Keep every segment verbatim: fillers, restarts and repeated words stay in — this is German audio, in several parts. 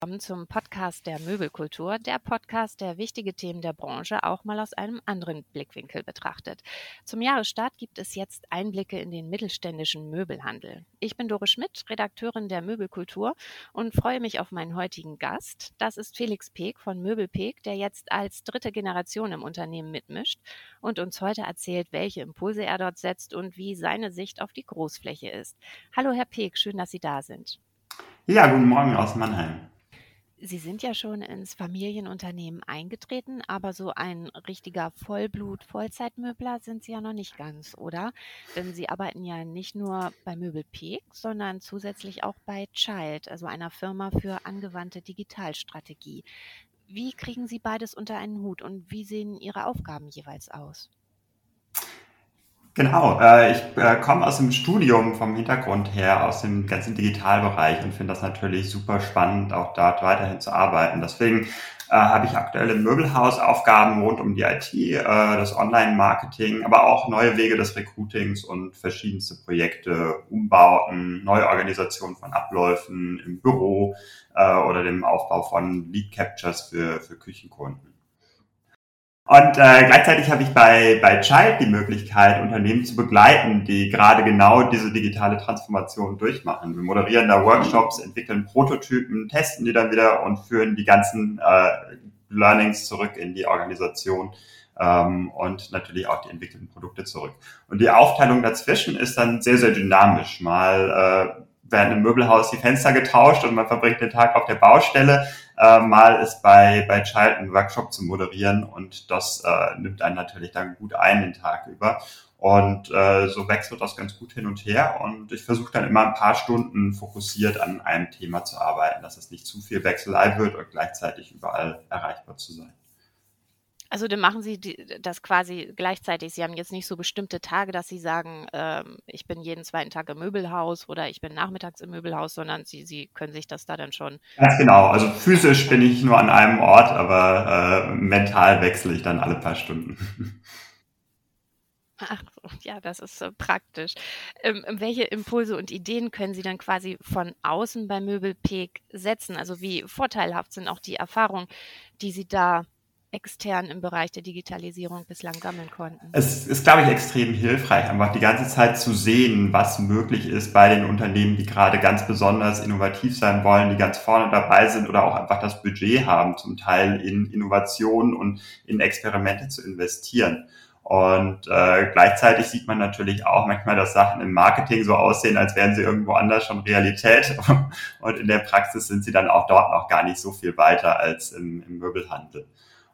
Willkommen zum Podcast der Möbelkultur, der Podcast, der wichtige Themen der Branche auch mal aus einem anderen Blickwinkel betrachtet. Zum Jahresstart gibt es jetzt Einblicke in den mittelständischen Möbelhandel. Ich bin Dore Schmidt, Redakteurin der Möbelkultur und freue mich auf meinen heutigen Gast. Das ist Felix Peek von Möbelpeek, der jetzt als dritte Generation im Unternehmen mitmischt und uns heute erzählt, welche Impulse er dort setzt und wie seine Sicht auf die Großfläche ist. Hallo Herr Peek, schön, dass Sie da sind. Ja, guten Morgen aus Mannheim. Sie sind ja schon ins Familienunternehmen eingetreten, aber so ein richtiger Vollblut-Vollzeitmöbler sind Sie ja noch nicht ganz, oder? Denn Sie arbeiten ja nicht nur bei Möbelpeek, sondern zusätzlich auch bei Child, also einer Firma für angewandte Digitalstrategie. Wie kriegen Sie beides unter einen Hut und wie sehen Ihre Aufgaben jeweils aus? Genau, äh, ich äh, komme aus dem Studium vom Hintergrund her, aus dem ganzen Digitalbereich und finde das natürlich super spannend, auch dort weiterhin zu arbeiten. Deswegen äh, habe ich aktuell im Möbelhaus Aufgaben rund um die I T, äh, das Online-Marketing, aber auch neue Wege des Recruitings und verschiedenste Projekte, Umbauten, Neuorganisation von Abläufen im Büro äh, oder dem Aufbau von Lead Captures für, für Küchenkunden. Und äh, gleichzeitig habe ich bei, bei Child die Möglichkeit, Unternehmen zu begleiten, die gerade genau diese digitale Transformation durchmachen. Wir moderieren da Workshops, entwickeln Prototypen, testen die dann wieder und führen die ganzen äh, Learnings zurück in die Organisation ähm, und natürlich auch die entwickelten Produkte zurück. Und die Aufteilung dazwischen ist dann sehr, sehr dynamisch. Mal äh, werden im Möbelhaus die Fenster getauscht und man verbringt den Tag auf der Baustelle. Äh, mal ist bei, bei Child ein Workshop zu moderieren und das äh, nimmt einen natürlich dann gut ein den Tag über. Und äh, so wechselt das ganz gut hin und her und ich versuche dann immer ein paar Stunden fokussiert an einem Thema zu arbeiten, dass es nicht zu viel Wechselei wird und gleichzeitig überall erreichbar zu sein. Also dann machen Sie die, das quasi gleichzeitig. Sie haben jetzt nicht so bestimmte Tage, dass Sie sagen, ähm, ich bin jeden zweiten Tag im Möbelhaus oder ich bin nachmittags im Möbelhaus, sondern Sie, Sie können sich das da dann schon... Ganz genau. Also physisch bin ich nur an einem Ort, aber äh, mental wechsle ich dann alle paar Stunden. Ach, ja, das ist äh, praktisch. Ähm, welche Impulse und Ideen können Sie dann quasi von außen bei Möbelpeek setzen? Also wie vorteilhaft sind auch die Erfahrungen, die Sie da extern im Bereich der Digitalisierung bislang sammeln konnten? Es ist, glaube ich, extrem hilfreich, einfach die ganze Zeit zu sehen, was möglich ist bei den Unternehmen, die gerade ganz besonders innovativ sein wollen, die ganz vorne dabei sind oder auch einfach das Budget haben, zum Teil in Innovationen und in Experimente zu investieren. Und äh, gleichzeitig sieht man natürlich auch manchmal, dass Sachen im Marketing so aussehen, als wären sie irgendwo anders schon Realität. Und in der Praxis sind sie dann auch dort noch gar nicht so viel weiter als im, im Möbelhandel.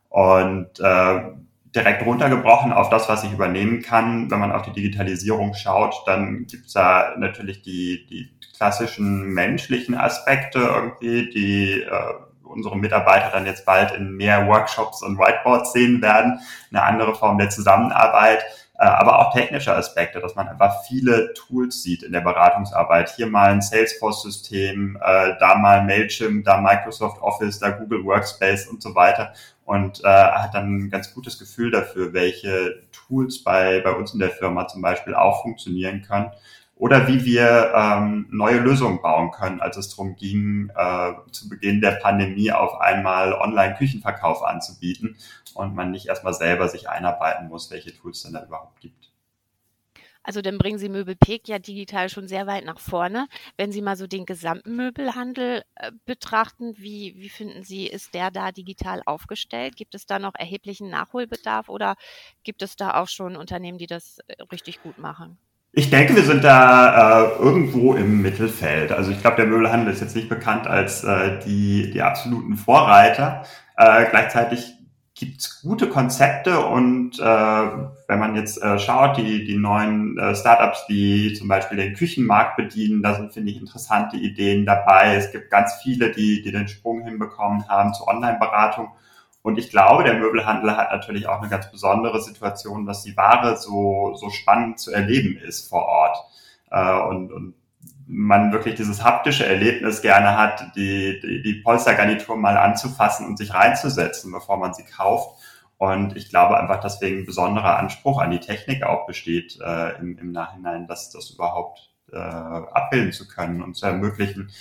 Und äh, direkt runtergebrochen auf das, was ich übernehmen kann, wenn man auf die Digitalisierung schaut, dann gibt's da natürlich die, die klassischen menschlichen Aspekte irgendwie, die äh, unsere Mitarbeiter dann jetzt bald in mehr Workshops und Whiteboards sehen werden, eine andere Form der Zusammenarbeit, äh, aber auch technische Aspekte, dass man einfach viele Tools sieht in der Beratungsarbeit. Hier mal ein Salesforce-System, äh, da mal Mailchimp, da Microsoft Office, da Google Workspace und so weiter. Und äh, hat dann ein ganz gutes Gefühl dafür, welche Tools bei, bei uns in der Firma zum Beispiel auch funktionieren können. Oder wie wir ähm, neue Lösungen bauen können, als es darum ging, äh, zu Beginn der Pandemie auf einmal Online-Küchenverkauf anzubieten und man nicht erstmal selber sich einarbeiten muss, welche Tools es denn da überhaupt gibt. Also dann bringen Sie Möbelpeek ja digital schon sehr weit nach vorne. Wenn Sie mal so den gesamten Möbelhandel äh, betrachten, wie, wie finden Sie, ist der da digital aufgestellt? Gibt es da noch erheblichen Nachholbedarf oder gibt es da auch schon Unternehmen, die das äh, richtig gut machen? Ich denke, wir sind da äh, irgendwo im Mittelfeld. Also ich glaube, der Möbelhandel ist jetzt nicht bekannt als äh, die, die absoluten Vorreiter. Äh, gleichzeitig gibt's gute Konzepte und äh, wenn man jetzt äh, schaut, die, die neuen äh, Startups, die zum Beispiel den Küchenmarkt bedienen, da sind, finde ich, interessante Ideen dabei. Es gibt ganz viele, die, die den Sprung hinbekommen haben zur Online-Beratung. Und ich glaube, der Möbelhandel hat natürlich auch eine ganz besondere Situation, dass die Ware so, so spannend zu erleben ist vor Ort. Äh, und, und man wirklich dieses haptische Erlebnis gerne hat, die, die, die Polstergarnitur mal anzufassen und sich reinzusetzen, bevor man sie kauft. Und ich glaube einfach, deswegen ein besonderer Anspruch an die Technik auch besteht, äh, im, im Nachhinein, das, das überhaupt äh, abbilden zu können und zu ermöglichen,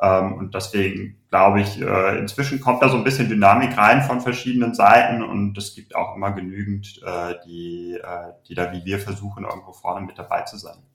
Ähm, und deswegen glaube ich, äh, inzwischen kommt da so ein bisschen Dynamik rein von verschiedenen Seiten und es gibt auch immer genügend, äh, die, äh, die da wie wir versuchen, irgendwo vorne mit dabei zu sein.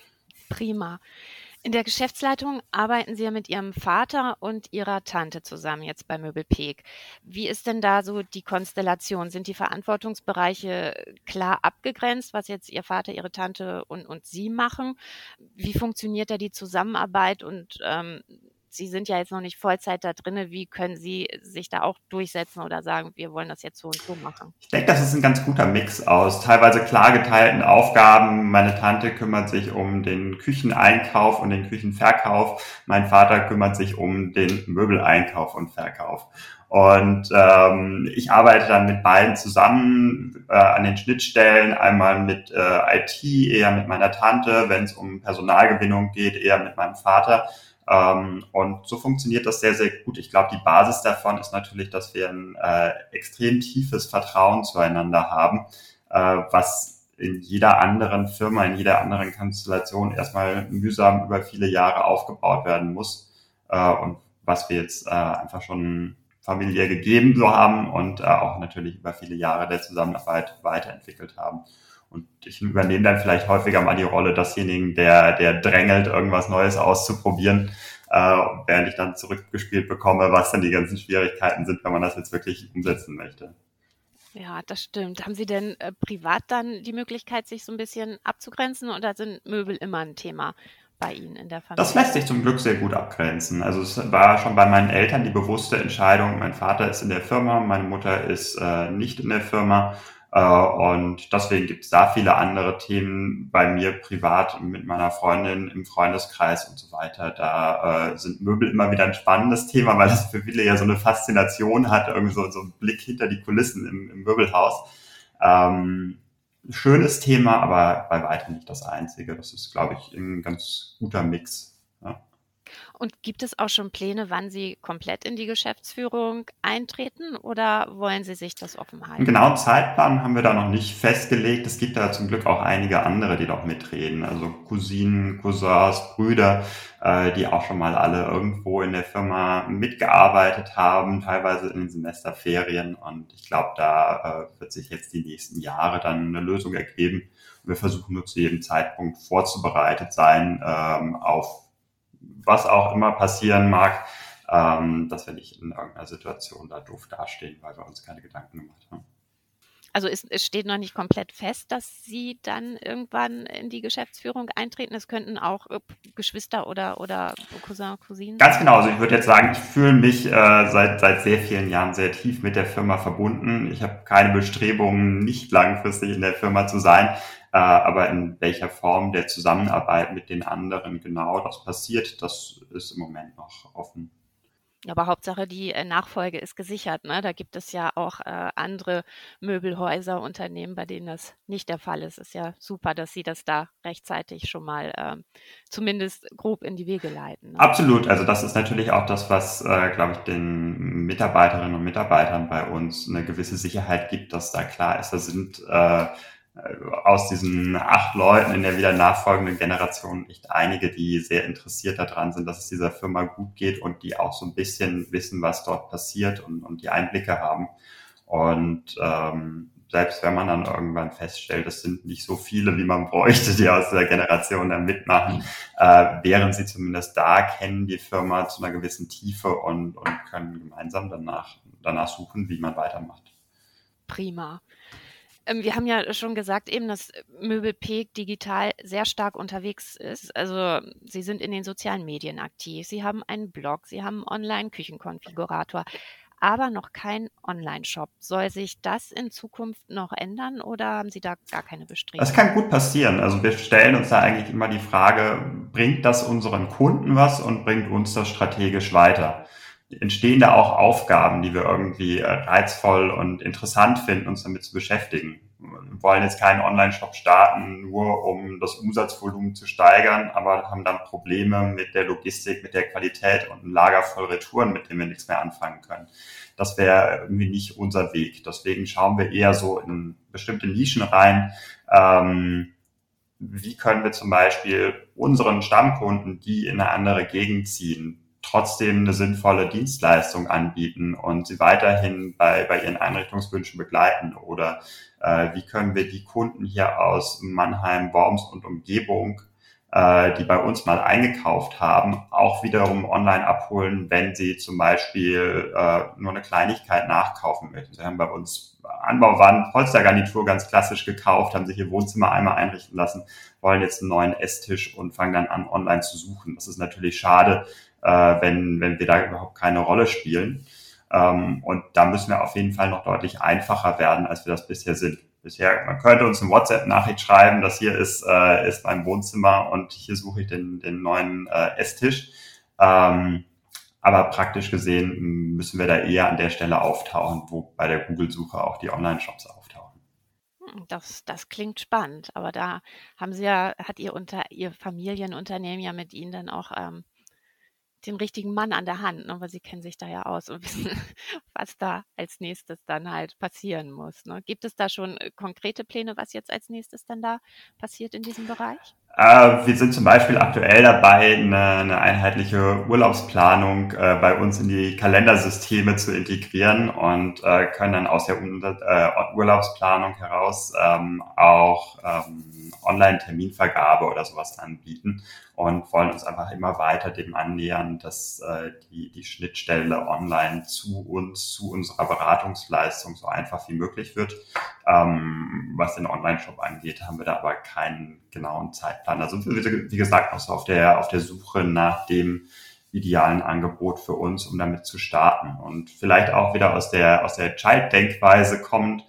Prima. In der Geschäftsleitung arbeiten Sie ja mit Ihrem Vater und Ihrer Tante zusammen jetzt bei Möbelpeek. Wie ist denn da so die Konstellation? Sind die Verantwortungsbereiche klar abgegrenzt, was jetzt Ihr Vater, Ihre Tante und, und Sie machen? Wie funktioniert da die Zusammenarbeit? Und ähm, Sie sind ja jetzt noch nicht Vollzeit da drinne. Wie können Sie sich da auch durchsetzen oder sagen, wir wollen das jetzt so und so machen? Ich denke, das ist ein ganz guter Mix aus teilweise klar geteilten Aufgaben. Meine Tante kümmert sich um den Kücheneinkauf und den Küchenverkauf. Mein Vater kümmert sich um den Möbeleinkauf und Verkauf. Und ähm, ich arbeite dann mit beiden zusammen äh, an den Schnittstellen, einmal mit äh, I T, eher mit meiner Tante, wenn es um Personalgewinnung geht, eher mit meinem Vater. Ähm, und so funktioniert das sehr, sehr gut. Ich glaube, die Basis davon ist natürlich, dass wir ein äh, extrem tiefes Vertrauen zueinander haben, äh, was in jeder anderen Firma, in jeder anderen Konstellation erstmal mühsam über viele Jahre aufgebaut werden muss. Äh, und was wir jetzt äh, einfach schon familiär gegeben so haben und äh, auch natürlich über viele Jahre der Zusammenarbeit weiterentwickelt haben. Und ich übernehme dann vielleicht häufiger mal die Rolle desjenigen, der, der drängelt, irgendwas Neues auszuprobieren, äh, während ich dann zurückgespielt bekomme, was dann die ganzen Schwierigkeiten sind, wenn man das jetzt wirklich umsetzen möchte. Ja, das stimmt. Haben Sie denn äh, privat dann die Möglichkeit, sich so ein bisschen abzugrenzen oder sind Möbel immer ein Thema bei Ihnen in der Familie? Das lässt sich zum Glück sehr gut abgrenzen. Also es war schon bei meinen Eltern die bewusste Entscheidung, mein Vater ist in der Firma, meine Mutter ist äh, nicht in der Firma. Und deswegen gibt es da viele andere Themen bei mir privat mit meiner Freundin im Freundeskreis und so weiter. Da äh, sind Möbel immer wieder ein spannendes Thema, weil das für viele ja so eine Faszination hat, irgendwie so, so ein Blick hinter die Kulissen im, im Möbelhaus. Ähm, schönes Thema, aber bei weitem nicht das einzige. Das ist, glaube ich, ein ganz guter Mix. Ja. Und gibt es auch schon Pläne, wann Sie komplett in die Geschäftsführung eintreten oder wollen Sie sich das offen halten? Einen genauen Zeitplan haben wir da noch nicht festgelegt. Es gibt da zum Glück auch einige andere, die noch mitreden. Also Cousinen, Cousins, Brüder, äh, die auch schon mal alle irgendwo in der Firma mitgearbeitet haben, teilweise in den Semesterferien. Und ich glaube, da äh, wird sich jetzt die nächsten Jahre dann eine Lösung ergeben. Und wir versuchen nur zu jedem Zeitpunkt vorzubereitet sein ähm, auf was auch immer passieren mag, ähm, dass wir nicht in irgendeiner Situation da doof dastehen, weil wir uns keine Gedanken gemacht haben. Also es, es steht noch nicht komplett fest, dass Sie dann irgendwann in die Geschäftsführung eintreten. Es könnten auch äh, Geschwister oder, oder Cousin, Cousinen. Ganz genau. Also ich würde jetzt sagen, ich fühle mich äh, seit, seit sehr vielen Jahren sehr tief mit der Firma verbunden. Ich habe keine Bestrebungen, nicht langfristig in der Firma zu sein. Äh, aber in welcher Form der Zusammenarbeit mit den anderen genau das passiert, das ist im Moment noch offen. Aber Hauptsache, die äh, Nachfolge ist gesichert. Ne? Da gibt es ja auch äh, andere Möbelhäuser, Unternehmen, bei denen das nicht der Fall ist. Ist ja super, dass Sie das da rechtzeitig schon mal ähm, zumindest grob in die Wege leiten. Ne? Absolut. Also das ist natürlich auch das, was, äh, glaube ich, den Mitarbeiterinnen und Mitarbeitern bei uns eine gewisse Sicherheit gibt, dass da klar ist, da sind äh, aus diesen acht Leuten in der wieder nachfolgenden Generation echt einige, die sehr interessiert daran sind, dass es dieser Firma gut geht und die auch so ein bisschen wissen, was dort passiert und, und die Einblicke haben. Und ähm, selbst wenn man dann irgendwann feststellt, es sind nicht so viele, wie man bräuchte, die aus der Generation dann mitmachen, äh, wären sie zumindest da, kennen die Firma zu einer gewissen Tiefe und, und können gemeinsam danach, danach suchen, wie man weitermacht. Prima. Wir haben ja schon gesagt eben, dass Möbelpeek digital sehr stark unterwegs ist. Also Sie sind in den sozialen Medien aktiv, Sie haben einen Blog, Sie haben einen Online-Küchenkonfigurator, aber noch kein Online-Shop. Soll sich das in Zukunft noch ändern oder haben Sie da gar keine Bestrebungen? Das kann gut passieren. Also wir stellen uns da eigentlich immer die Frage, bringt das unseren Kunden was und bringt uns das strategisch weiter? Entstehen da auch Aufgaben, die wir irgendwie reizvoll und interessant finden, uns damit zu beschäftigen. Wir wollen jetzt keinen Online-Shop starten, nur um das Umsatzvolumen zu steigern, aber haben dann Probleme mit der Logistik, mit der Qualität und ein Lager voll Retouren, mit dem wir nichts mehr anfangen können. Das wäre irgendwie nicht unser Weg. Deswegen schauen wir eher so in bestimmte Nischen rein. Ähm, wie können wir zum Beispiel unseren Stammkunden, die in eine andere Gegend ziehen, trotzdem eine sinnvolle Dienstleistung anbieten und sie weiterhin bei, bei ihren Einrichtungswünschen begleiten? Oder äh, wie können wir die Kunden hier aus Mannheim, Worms und Umgebung, äh, die bei uns mal eingekauft haben, auch wiederum online abholen, wenn sie zum Beispiel äh, nur eine Kleinigkeit nachkaufen möchten? Sie haben bei uns Anbauwand, Polstergarnitur ganz klassisch gekauft, haben sich ihr Wohnzimmer einmal einrichten lassen, wollen jetzt einen neuen Esstisch und fangen dann an, online zu suchen. Das ist natürlich schade, äh, wenn, wenn wir da überhaupt keine Rolle spielen. Ähm, und da müssen wir auf jeden Fall noch deutlich einfacher werden, als wir das bisher sind. Bisher, man könnte uns eine WhatsApp-Nachricht schreiben, das hier ist, äh, ist mein Wohnzimmer und hier suche ich den, den neuen äh, Esstisch. Ähm, aber praktisch gesehen müssen wir da eher an der Stelle auftauchen, wo bei der Google-Suche auch die Online-Shops auftauchen. Das, das klingt spannend, aber da haben Sie ja, hat Ihr unter Ihr Familienunternehmen ja mit Ihnen dann auch ähm, den richtigen Mann an der Hand, ne? Weil Sie kennen sich da ja aus und wissen, was da als nächstes dann halt passieren muss. Ne? Gibt es da schon äh, konkrete Pläne, was jetzt als nächstes dann da passiert in diesem Bereich? Äh, wir sind zum Beispiel aktuell dabei, eine, eine einheitliche Urlaubsplanung äh, bei uns in die Kalendersysteme zu integrieren und äh, können dann aus der äh, Urlaubsplanung heraus ähm, auch ähm, Online-Terminvergabe oder sowas anbieten und wollen uns einfach immer weiter dem annähern, dass äh, die, die Schnittstelle online zu uns, zu unserer Beratungsleistung so einfach wie möglich wird. Ähm, was den Online-Shop angeht, haben wir da aber keinen genauen Zeitplan. Also wie gesagt, auch so auf der, auf der Suche nach dem idealen Angebot für uns, um damit zu starten. Und vielleicht auch wieder aus der, aus der Child-Denkweise kommt,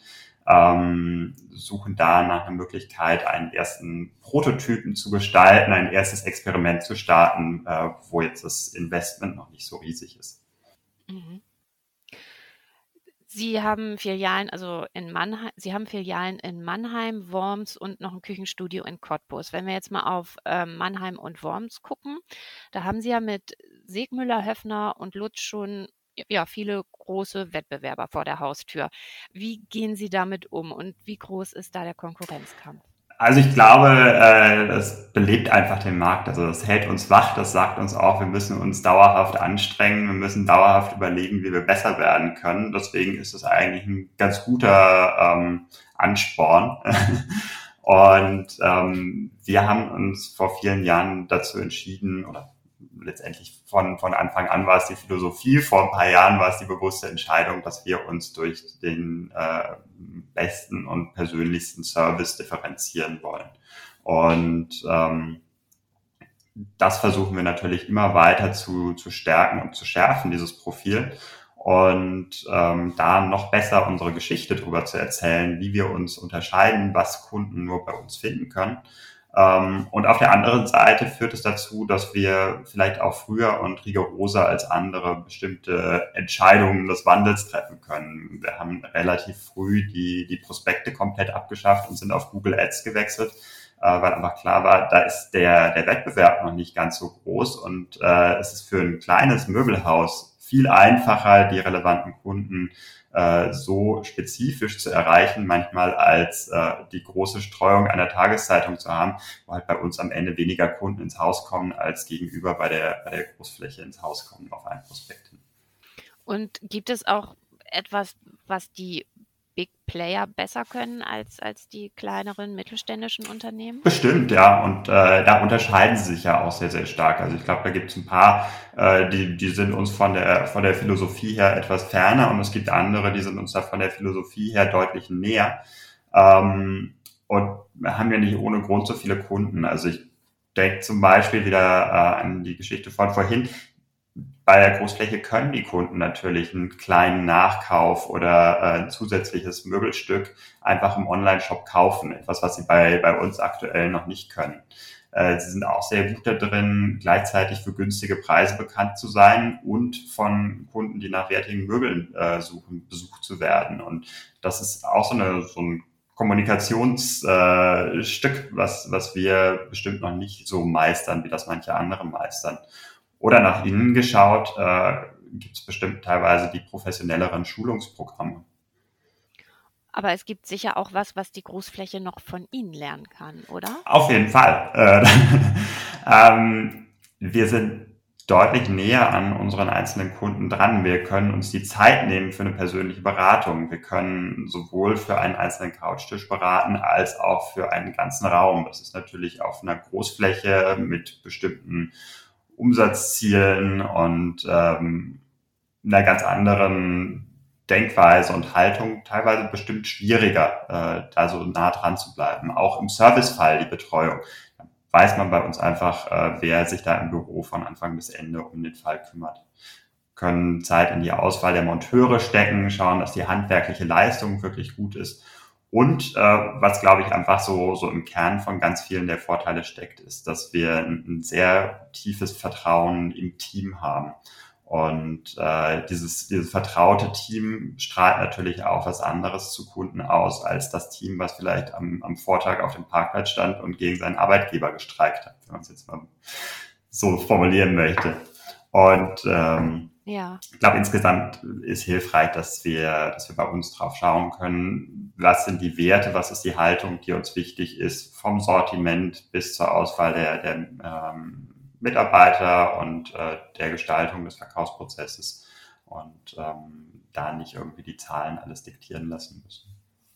ähm, suchen da nach einer Möglichkeit, einen ersten Prototypen zu gestalten, ein erstes Experiment zu starten, äh, wo jetzt das Investment noch nicht so riesig ist. Mhm. Sie haben Filialen, also in Mannheim, Sie haben Filialen in Mannheim, Worms und noch ein Küchenstudio in Cottbus. Wenn wir jetzt mal auf ähm, Mannheim und Worms gucken, da haben Sie ja mit Segmüller, Höffner und Lutz schon ja, viele große Wettbewerber vor der Haustür. Wie gehen Sie damit um und wie groß ist da der Konkurrenzkampf? Also ich glaube, äh, das belebt einfach den Markt. Also das hält uns wach, das sagt uns auch, wir müssen uns dauerhaft anstrengen, wir müssen dauerhaft überlegen, wie wir besser werden können. Deswegen ist es eigentlich ein ganz guter ähm, Ansporn. Und ähm, wir haben uns vor vielen Jahren dazu entschieden, oder letztendlich von, von Anfang an war es die Philosophie, vor ein paar Jahren war es die bewusste Entscheidung, dass wir uns durch den äh, besten und persönlichsten Service differenzieren wollen. Und ähm, das versuchen wir natürlich immer weiter zu, zu stärken und zu schärfen, dieses Profil. Und ähm, da noch besser unsere Geschichte darüber zu erzählen, wie wir uns unterscheiden, was Kunden nur bei uns finden können. Ähm, und auf der anderen Seite führt es dazu, dass wir vielleicht auch früher und rigoroser als andere bestimmte Entscheidungen des Wandels treffen können. Wir haben relativ früh die, die Prospekte komplett abgeschafft und sind auf Google Ads gewechselt, äh, weil einfach klar war, da ist der, der Wettbewerb noch nicht ganz so groß und äh, es ist für ein kleines Möbelhaus viel einfacher, die relevanten Kunden äh, so spezifisch zu erreichen, manchmal als äh, die große Streuung einer Tageszeitung zu haben, wo halt bei uns am Ende weniger Kunden ins Haus kommen, als gegenüber bei der, bei der Großfläche ins Haus kommen auf einen Prospekt hin. Und gibt es auch etwas, was die Big Player besser können als, als die kleineren mittelständischen Unternehmen? Bestimmt, ja. Und äh, da unterscheiden sie sich ja auch sehr, sehr stark. Also ich glaube, da gibt es ein paar, äh, die, die sind uns von der, von der Philosophie her etwas ferner und es gibt andere, die sind uns da von der Philosophie her deutlich näher. Ähm, und wir haben ja nicht ohne Grund so viele Kunden. Also ich denke zum Beispiel wieder äh, an die Geschichte von vorhin. Bei der Großfläche können die Kunden natürlich einen kleinen Nachkauf oder äh, ein zusätzliches Möbelstück einfach im Online-Shop kaufen. Etwas, was sie bei, bei uns aktuell noch nicht können. Äh, sie sind auch sehr gut da drin, gleichzeitig für günstige Preise bekannt zu sein und von Kunden, die nach wertigen Möbeln äh, suchen, besucht zu werden. Und das ist auch so, eine, so ein Kommunikationsstück, äh, was, was wir bestimmt noch nicht so meistern, wie das manche andere meistern. Oder nach innen geschaut, äh, gibt es bestimmt teilweise die professionelleren Schulungsprogramme. Aber es gibt sicher auch was, was die Großfläche noch von Ihnen lernen kann, oder? Auf jeden Fall. Äh, ähm, wir sind deutlich näher an unseren einzelnen Kunden dran. Wir können uns die Zeit nehmen für eine persönliche Beratung. Wir können sowohl für einen einzelnen Couchtisch beraten, als auch für einen ganzen Raum. Das ist natürlich auf einer Großfläche mit bestimmten Umsatzzielen und ähm, einer ganz anderen Denkweise und Haltung teilweise bestimmt schwieriger, äh, da so nah dran zu bleiben. Auch im Servicefall die Betreuung. Da weiß man bei uns einfach, äh, wer sich da im Büro von Anfang bis Ende um den Fall kümmert. Können Zeit in die Auswahl der Monteure stecken, schauen, dass die handwerkliche Leistung wirklich gut ist. Und äh, was, glaube ich, einfach so, so im Kern von ganz vielen der Vorteile steckt, ist, dass wir ein, ein sehr tiefes Vertrauen im Team haben. Und äh, dieses, dieses vertraute Team strahlt natürlich auch was anderes zu Kunden aus, als das Team, was vielleicht am, am Vortag auf dem Parkplatz stand und gegen seinen Arbeitgeber gestreikt hat, wenn man es jetzt mal so formulieren möchte. Und ähm, ja. ich glaube, insgesamt ist hilfreich, dass wir, dass wir bei uns drauf schauen können, was sind die Werte, was ist die Haltung, die uns wichtig ist, vom Sortiment bis zur Auswahl der, der ähm, Mitarbeiter und äh, der Gestaltung des Verkaufsprozesses und ähm, da nicht irgendwie die Zahlen alles diktieren lassen müssen.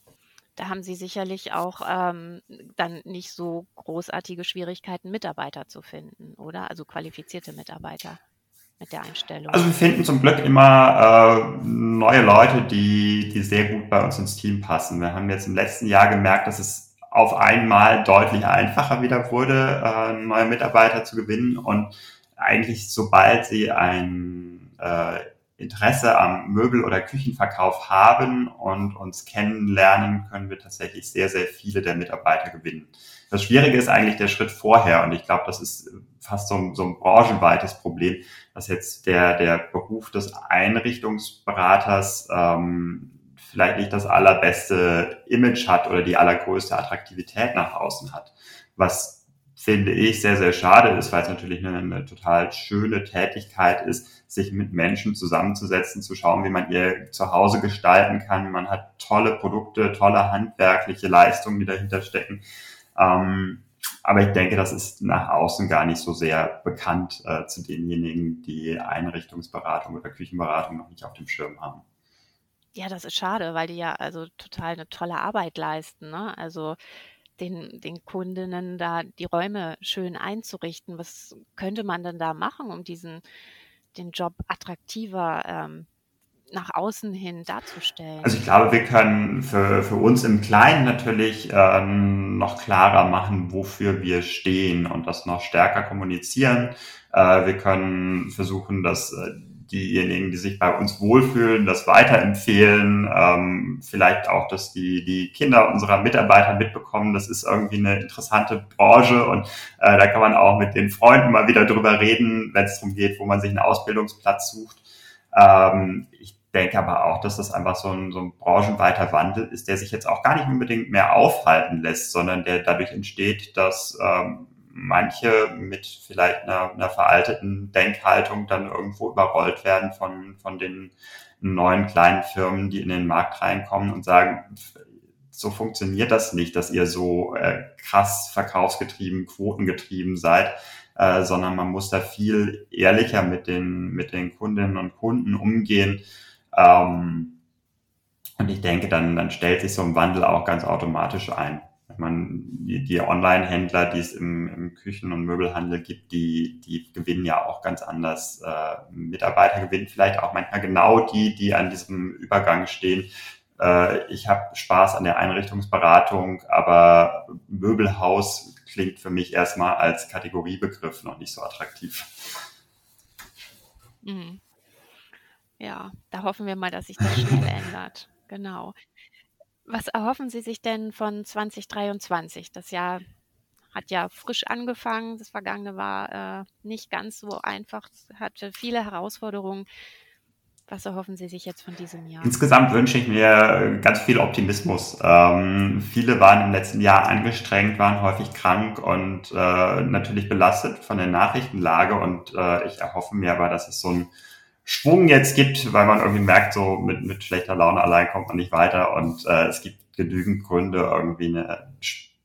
Da haben Sie sicherlich auch ähm, dann nicht so großartige Schwierigkeiten, Mitarbeiter zu finden, oder? Also qualifizierte Mitarbeiter mit der Einstellung. Also wir finden zum Glück immer äh, neue Leute, die, die sehr gut bei uns ins Team passen. Wir haben jetzt im letzten Jahr gemerkt, dass es auf einmal deutlich einfacher wieder wurde, äh, neue Mitarbeiter zu gewinnen. Und eigentlich, sobald sie ein äh, Interesse am Möbel- oder Küchenverkauf haben und uns kennenlernen, können wir tatsächlich sehr, sehr viele der Mitarbeiter gewinnen. Das Schwierige ist eigentlich der Schritt vorher. Und ich glaube, das ist fast so ein, so ein branchenweites Problem, dass jetzt der, der Beruf des Einrichtungsberaters ähm, vielleicht nicht das allerbeste Image hat oder die allergrößte Attraktivität nach außen hat. Was, finde ich, sehr, sehr schade ist, weil es natürlich eine, eine total schöne Tätigkeit ist, sich mit Menschen zusammenzusetzen, zu schauen, wie man ihr Zuhause gestalten kann. Man hat tolle Produkte, tolle handwerkliche Leistungen, die dahinter stecken. Ähm, aber ich denke, das ist nach außen gar nicht so sehr bekannt äh, zu denjenigen, die Einrichtungsberatung oder Küchenberatung noch nicht auf dem Schirm haben. Ja, das ist schade, weil die ja also total eine tolle Arbeit leisten, ne? Also den, den Kundinnen da die Räume schön einzurichten. Was könnte man denn da machen, um diesen, den Job attraktiver ähm, nach außen hin darzustellen? Also ich glaube, wir können für, für uns im Kleinen natürlich ähm, noch klarer machen, wofür wir stehen und das noch stärker kommunizieren. Äh, wir können versuchen, dass äh, diejenigen, die sich bei uns wohlfühlen, das weiterempfehlen, ähm, vielleicht auch, dass die, die Kinder unserer Mitarbeiter mitbekommen, das ist irgendwie eine interessante Branche und äh, da kann man auch mit den Freunden mal wieder drüber reden, wenn es darum geht, wo man sich einen Ausbildungsplatz sucht. Ähm, ich denke aber auch, dass das einfach so ein, so ein branchenweiter Wandel ist, der sich jetzt auch gar nicht unbedingt mehr aufhalten lässt, sondern der dadurch entsteht, dass ähm, manche mit vielleicht einer, einer veralteten Denkhaltung dann irgendwo überrollt werden von, von den neuen kleinen Firmen, die in den Markt reinkommen und sagen, so funktioniert das nicht, dass ihr so äh, krass verkaufsgetrieben, quotengetrieben seid, äh, sondern man muss da viel ehrlicher mit den, mit den Kundinnen und Kunden umgehen. Ähm, und ich denke, dann, dann stellt sich so ein Wandel auch ganz automatisch ein. Man, die, die Online-Händler, die es im, im Küchen- und Möbelhandel gibt, die, die gewinnen ja auch ganz anders. Äh, Mitarbeiter gewinnen vielleicht auch manchmal genau die, die an diesem Übergang stehen. Äh, ich habe Spaß an der Einrichtungsberatung, aber Möbelhaus klingt für mich erstmal als Kategoriebegriff noch nicht so attraktiv. Mhm. Ja, da hoffen wir mal, dass sich das schnell ändert. Genau. Was erhoffen Sie sich denn von zwanzig dreiundzwanzig? Das Jahr hat ja frisch angefangen. Das vergangene war äh, nicht ganz so einfach, hatte viele Herausforderungen. Was erhoffen Sie sich jetzt von diesem Jahr? Insgesamt wünsche ich mir ganz viel Optimismus. Ähm, viele waren im letzten Jahr angestrengt, waren häufig krank und äh, natürlich belastet von der Nachrichtenlage. Und äh, ich erhoffe mir aber, dass es so einen Schwung jetzt gibt, weil man irgendwie merkt, so mit, mit schlechter Laune allein kommt man nicht weiter. Und äh, es gibt genügend Gründe, irgendwie eine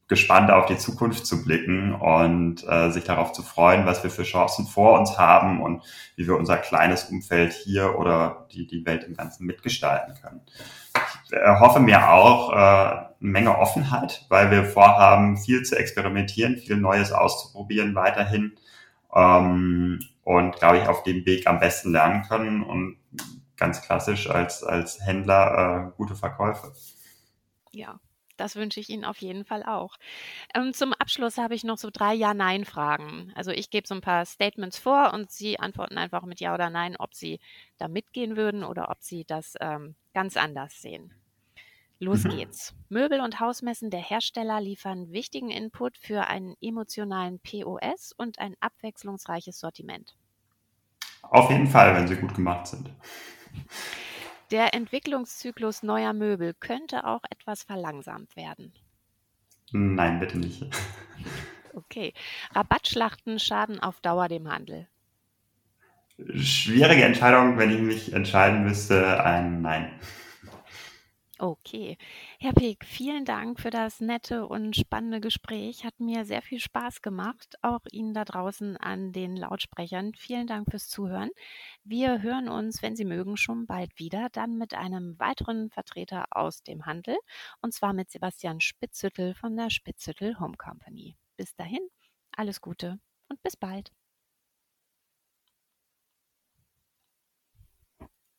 gespannt auf die Zukunft zu blicken und äh, sich darauf zu freuen, was wir für Chancen vor uns haben und wie wir unser kleines Umfeld hier oder die, die Welt im Ganzen mitgestalten können. Ich äh, hoffe mir auch äh, eine Menge Offenheit, weil wir vorhaben, viel zu experimentieren, viel Neues auszuprobieren weiterhin ähm, und, glaube ich, auf dem Weg am besten lernen können und ganz klassisch als, als Händler äh, gute Verkäufe. Ja, das wünsche ich Ihnen auf jeden Fall auch. Ähm, zum Abschluss habe ich noch so drei Ja-Nein-Fragen. Also ich gebe so ein paar Statements vor und Sie antworten einfach mit Ja oder Nein, ob Sie da mitgehen würden oder ob Sie das ähm, ganz anders sehen. Los Mhm. geht's. Möbel- und Hausmessen der Hersteller liefern wichtigen Input für einen emotionalen P O S und ein abwechslungsreiches Sortiment. Auf jeden Fall, wenn sie gut gemacht sind. Der Entwicklungszyklus neuer Möbel könnte auch etwas verlangsamt werden. Nein, bitte nicht. Okay. Rabattschlachten schaden auf Dauer dem Handel. Schwierige Entscheidung, wenn ich mich entscheiden müsste, ein Nein. Okay. Herr Peek, vielen Dank für das nette und spannende Gespräch. Hat mir sehr viel Spaß gemacht. Auch Ihnen da draußen an den Lautsprechern. Vielen Dank fürs Zuhören. Wir hören uns, wenn Sie mögen, schon bald wieder, dann mit einem weiteren Vertreter aus dem Handel, und zwar mit Sebastian Spitzhüttel von der Spitzhüttel Home Company. Bis dahin, alles Gute und bis bald.